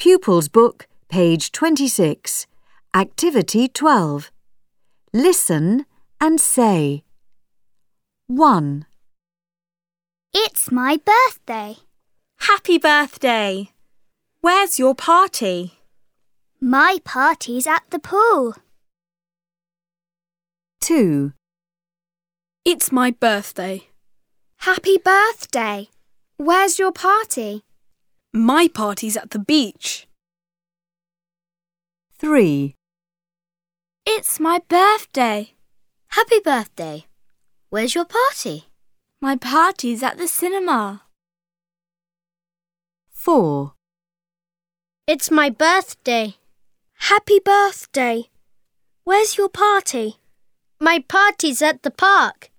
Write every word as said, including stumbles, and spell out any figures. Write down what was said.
Pupils Book, page twenty-six. Activity twelve. Listen and say. one. It's my birthday. Happy birthday! Where's your party? My party's at the pool. two. It's my birthday. Happy birthday! Where's your party? My party's at the beach. three. It's my birthday. Happy birthday. Where's your party? My party's at the cinema. four. It's my birthday. Happy birthday! Where's your party? My party's at the park.